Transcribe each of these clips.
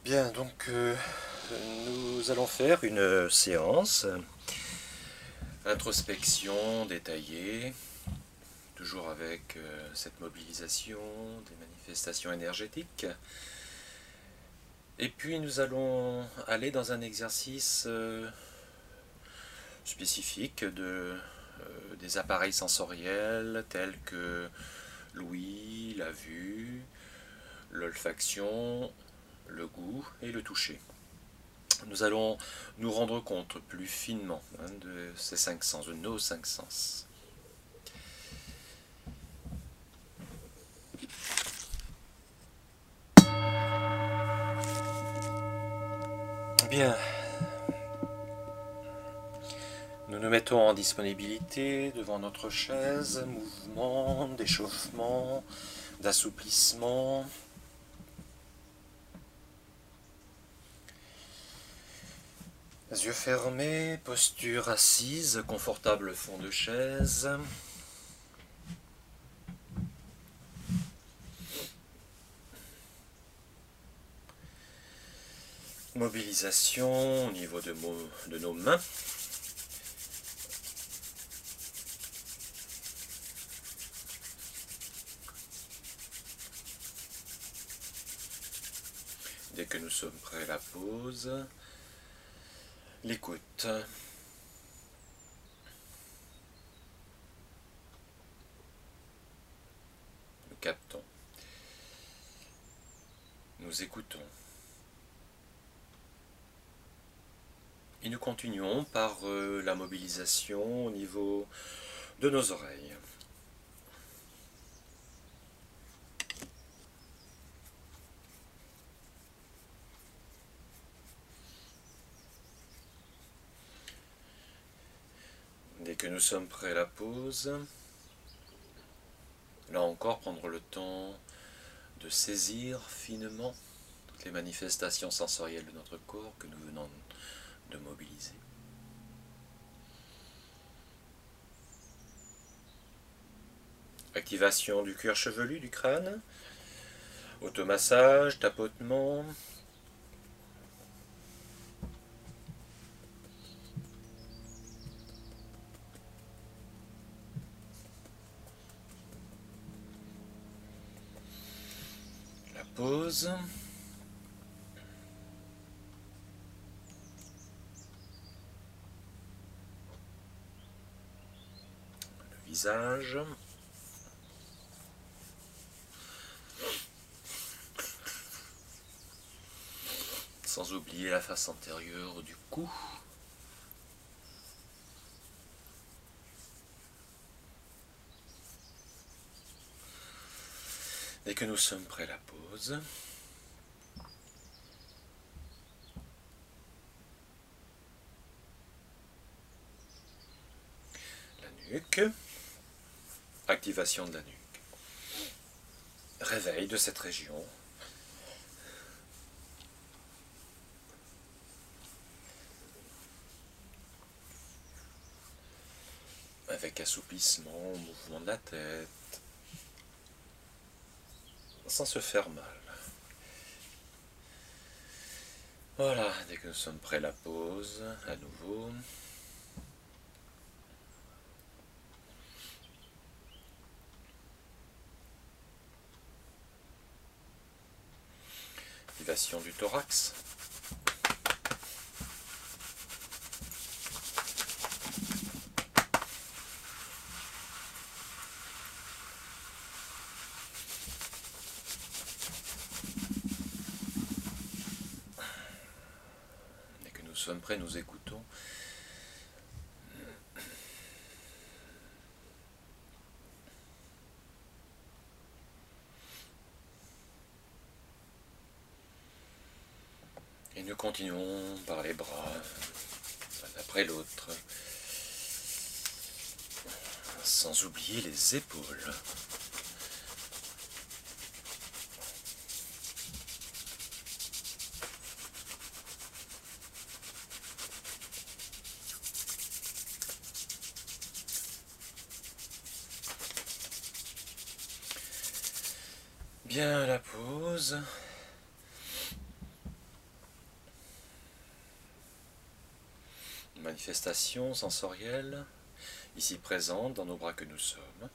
Bien, donc nous allons faire une séance introspection détaillée, toujours avec cette mobilisation des manifestations énergétiques. Et puis nous allons aller dans un exercice spécifique des appareils sensoriels tels que l'ouïe, la vue, l'olfaction, le goût et le toucher. Nous allons nous rendre compte plus finement de ces cinq sens, de nos cinq sens. Bien, nous nous mettons en disponibilité devant notre chaise, mouvement, d'échauffement, d'assouplissement. Les yeux fermés, posture assise, confortable fond de chaise. Mobilisation au niveau de nos mains. Dès que nous sommes prêts, la pause. L'écoute. Nous captons. Nous écoutons. Et nous continuons par la mobilisation au niveau de nos oreilles. Dès que nous sommes prêts à la pause, là encore prendre le temps de saisir finement toutes les manifestations sensorielles de notre corps que nous venons de mobiliser. Activation du cuir chevelu du crâne, automassage, tapotement. La pause. Le visage. Sans oublier la face antérieure du cou. Dès que nous sommes prêts à la pause, la nuque, activation de la nuque, réveil de cette région, avec assouplissement, mouvement de la tête, sans se faire mal. Voilà, dès que nous sommes prêts, la pause, à nouveau. Activation du thorax. Dès que nous sommes prêts, nous écoutons. Et nous continuons par les bras, l'un après l'autre, sans oublier les épaules. Bien, la pause. manifestations sensorielles, ici présentes dans nos bras que nous sommes.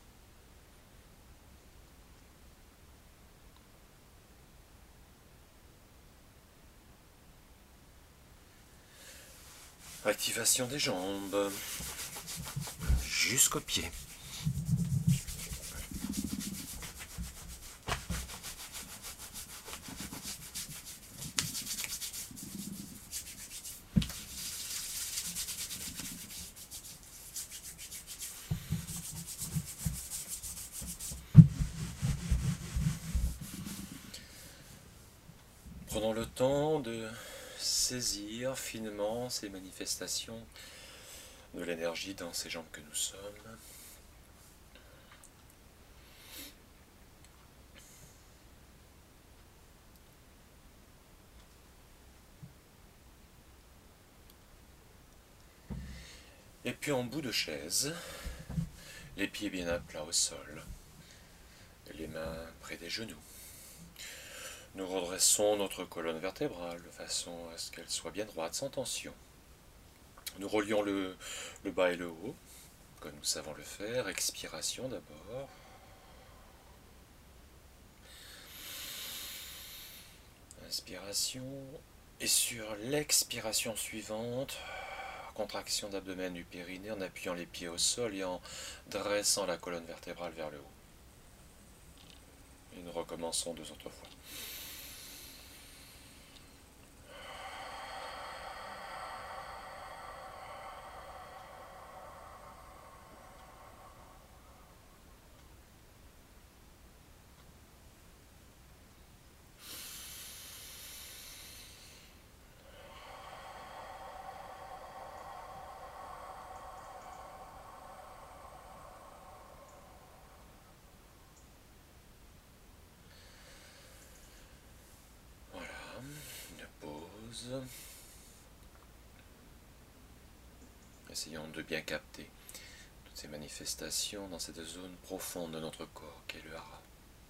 Activation des jambes jusqu'aux pieds. Prenons le temps de saisir finement ces manifestations de l'énergie dans ces jambes que nous sommes. Et puis en bout de chaise, les pieds bien à plat au sol, les mains près des genoux. Nous redressons notre colonne vertébrale de façon à ce qu'elle soit bien droite, sans tension. Nous relions le bas et le haut, comme nous savons le faire. Expiration d'abord. Inspiration. Et sur l'expiration suivante, contraction d'abdomen du périnée en appuyant les pieds au sol et en dressant la colonne vertébrale vers le haut. Et nous recommençons 2 autres fois. Essayons de bien capter toutes ces manifestations dans cette zone profonde de notre corps qu'est le hara.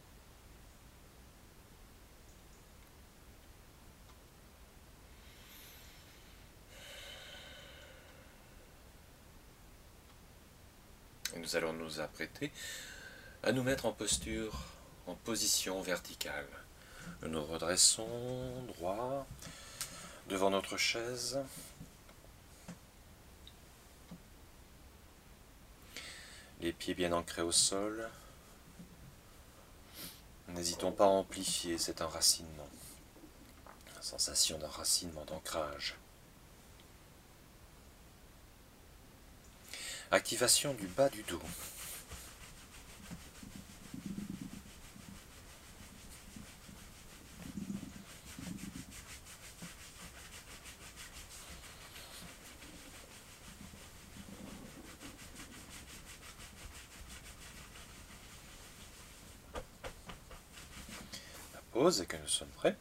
Et nous allons nous apprêter à nous mettre en posture, en position verticale. Nous nous redressons droit devant notre chaise. Les pieds bien ancrés au sol. N'hésitons pas à amplifier cet enracinement. La sensation d'enracinement, d'ancrage. Activation du bas du dos. Pause et que nous sommes prêts.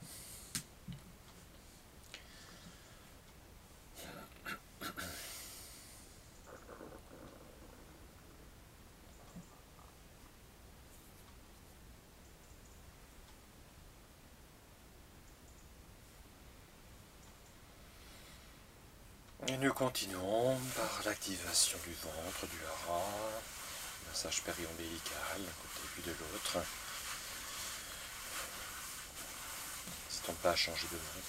Et nous continuons par l'activation du ventre, du hara, massage périombilical d'un côté puis de l'autre. N'hésitons pas à changer de nom.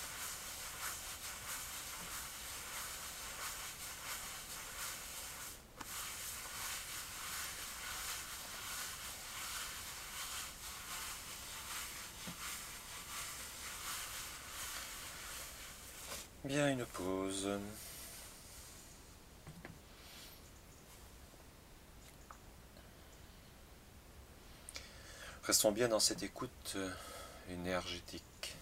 Bien, une pause. Restons bien dans cette écoute énergétique.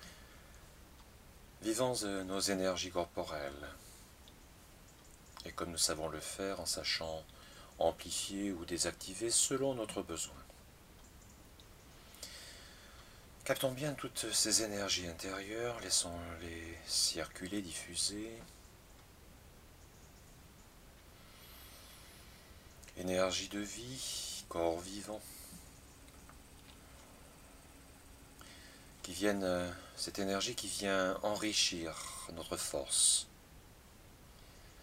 Vivons nos énergies corporelles. Et comme nous savons le faire en sachant amplifier ou désactiver selon notre besoin. Captons bien toutes ces énergies intérieures, laissons-les circuler, diffuser. Énergie de vie, corps vivant. Cette énergie qui vient enrichir notre force.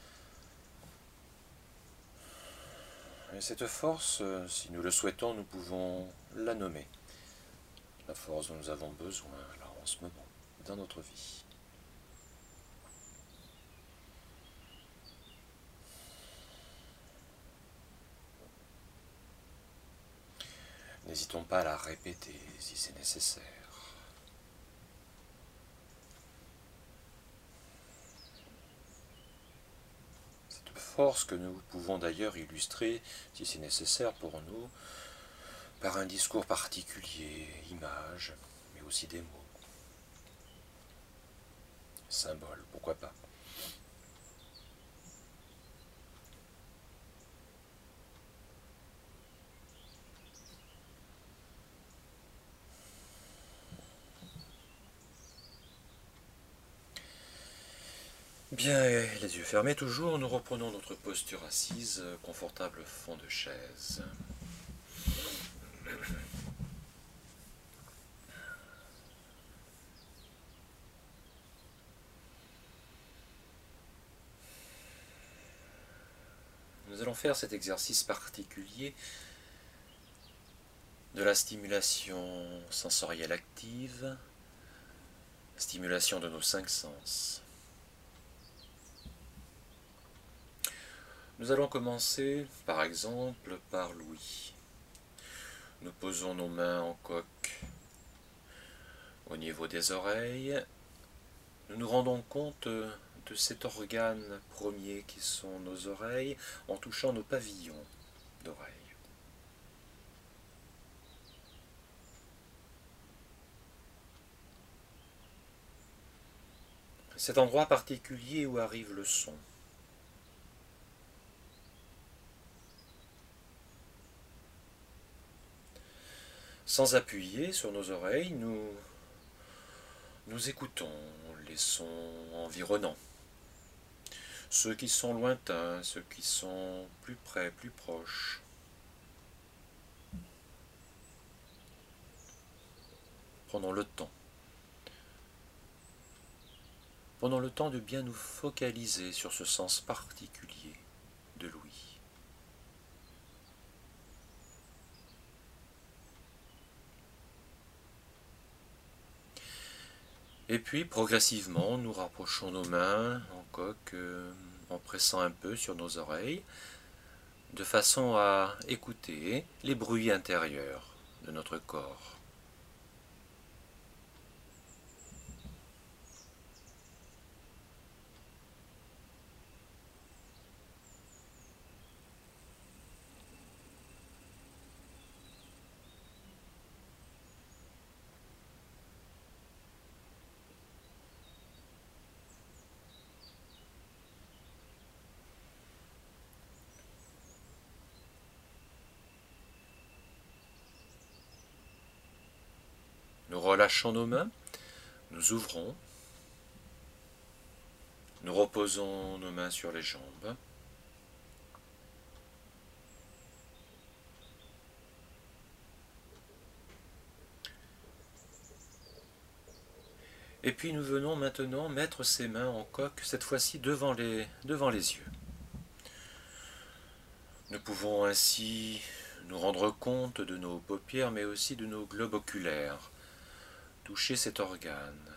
Et cette force, si nous le souhaitons, nous pouvons la nommer. La force dont nous avons besoin là en ce moment, dans notre vie. N'hésitons pas à la répéter si c'est nécessaire. Cette force que nous pouvons d'ailleurs illustrer, si c'est nécessaire pour nous, par un discours particulier, images, mais aussi des mots. Symboles, pourquoi pas. Bien, les yeux fermés toujours, nous reprenons notre posture assise, confortable fond de chaise. Nous allons faire cet exercice particulier de la stimulation sensorielle active, stimulation de nos 5 sens. Nous allons commencer, par exemple, par l'ouïe. Nous posons nos mains en coque au niveau des oreilles. Nous nous rendons compte de cet organe premier qui sont nos oreilles en touchant nos pavillons d'oreilles. Cet endroit particulier où arrive le son. Sans appuyer sur nos oreilles, nous écoutons les sons environnants. Ceux qui sont lointains, ceux qui sont plus près, plus proches. Prenons le temps. Prenons le temps de bien nous focaliser sur ce sens particulier de l'ouïe. Et puis, progressivement, nous rapprochons nos mains en coque, en pressant un peu sur nos oreilles, de façon à écouter les bruits intérieurs de notre corps. Nous relâchons nos mains, nous ouvrons, nous reposons nos mains sur les jambes. Et puis nous venons maintenant mettre ces mains en coque, cette fois-ci devant les yeux. Nous pouvons ainsi nous rendre compte de nos paupières, mais aussi de nos globes oculaires. Toucher cet organe.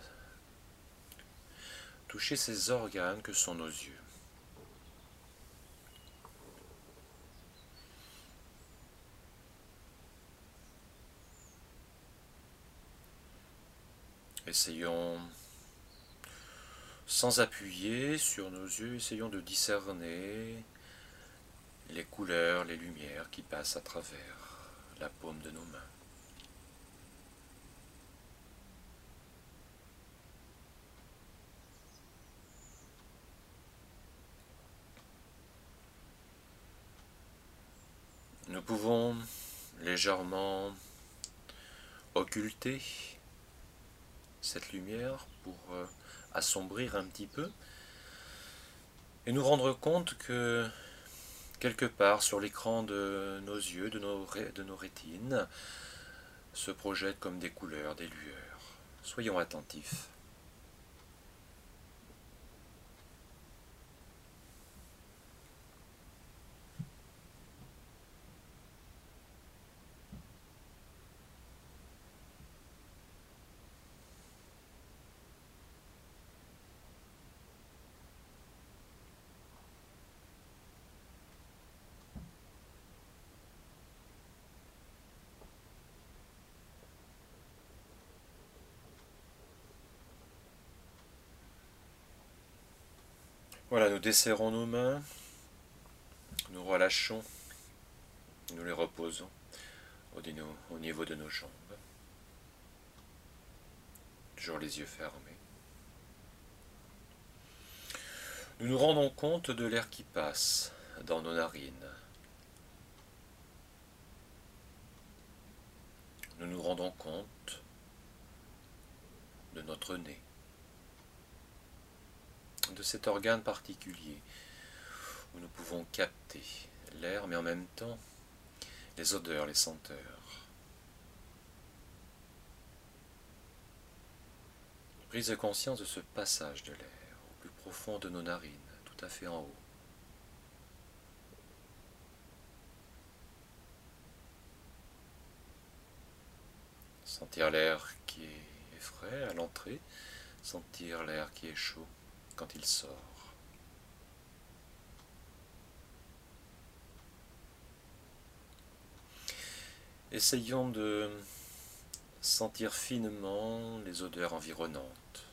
Toucher ces organes que sont nos yeux. Essayons, sans appuyer sur nos yeux, essayons de discerner les couleurs, les lumières qui passent à travers la paume de nos mains. Nous pouvons légèrement occulter cette lumière pour assombrir un petit peu et nous rendre compte que quelque part sur l'écran de nos yeux, de nos rétines, se projettent comme des couleurs, des lueurs. Soyons attentifs. Voilà, nous desserrons nos mains, nous relâchons, nous les reposons au niveau de nos jambes. Toujours les yeux fermés. Nous nous rendons compte de l'air qui passe dans nos narines. Nous nous rendons compte de notre nez, de cet organe particulier où nous pouvons capter l'air, mais en même temps les odeurs, les senteurs. Prise de conscience de ce passage de l'air au plus profond de nos narines, tout à fait en haut. Sentir l'air qui est frais à l'entrée, sentir l'air qui est chaud quand il sort. Essayons de sentir finement les odeurs environnantes.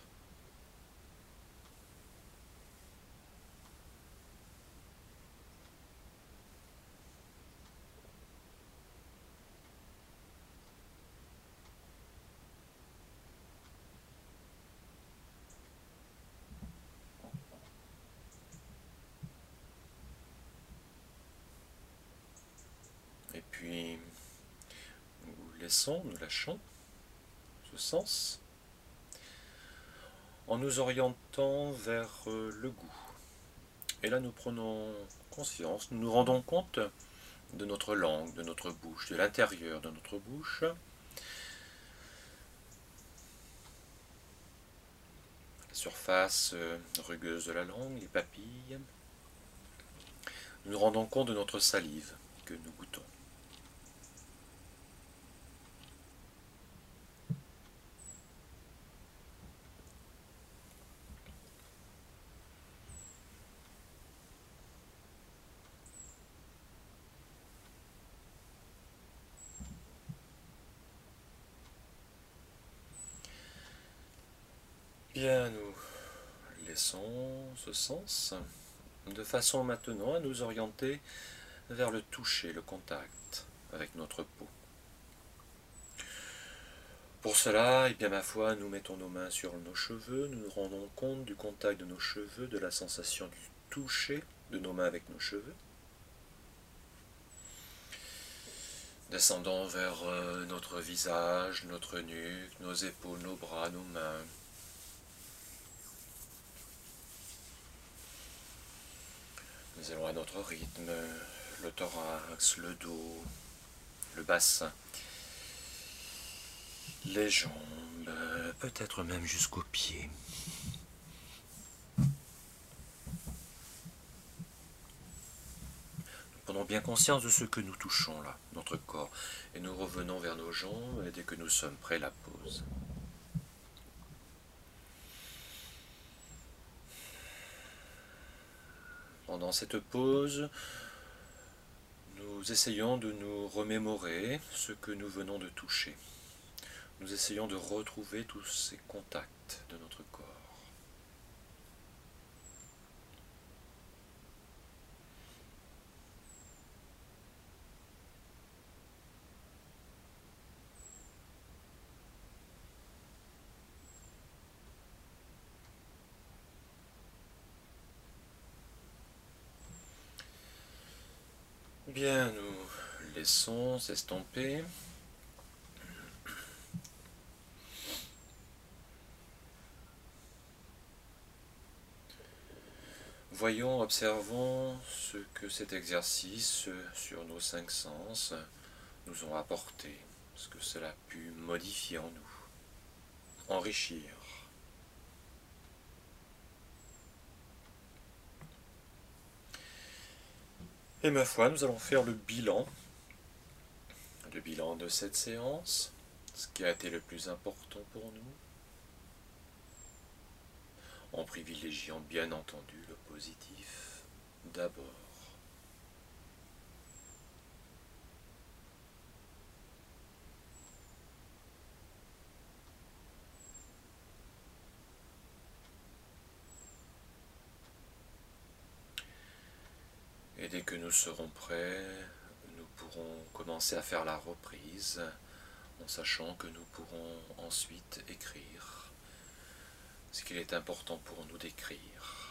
Et puis, nous lâchons ce sens en nous orientant vers le goût. Et là, nous prenons conscience, nous nous rendons compte de notre langue, de notre bouche, de l'intérieur de notre bouche. La surface rugueuse de la langue, les papilles. Nous nous rendons compte de notre salive que nous goûtons. Bien, nous laissons ce sens de façon maintenant à nous orienter vers le toucher, le contact avec notre peau. Pour cela, eh bien ma foi, nous mettons nos mains sur nos cheveux, nous nous rendons compte du contact de nos cheveux, de la sensation du toucher de nos mains avec nos cheveux. Descendons vers notre visage, notre nuque, nos épaules, nos bras, nos mains. Nous allons à notre rythme, le thorax, le dos, le bassin, les jambes, peut-être même jusqu'aux pieds. Nous prenons bien conscience de ce que nous touchons là, notre corps, et nous revenons vers nos jambes, et dès que nous sommes prêts, la pause. Pendant cette pause, nous essayons de nous remémorer ce que nous venons de toucher. Nous essayons de retrouver tous ces contacts de notre corps. Bien, nous laissons s'estomper. Voyons, observons ce que cet exercice sur nos 5 sens nous ont apporté, ce que cela a pu modifier en nous, enrichir. Et ma foi, nous allons faire le bilan de cette séance, ce qui a été le plus important pour nous, en privilégiant bien entendu le positif d'abord. Et dès que nous serons prêts, nous pourrons commencer à faire la reprise, en sachant que nous pourrons ensuite écrire ce qu'il est important pour nous d'écrire.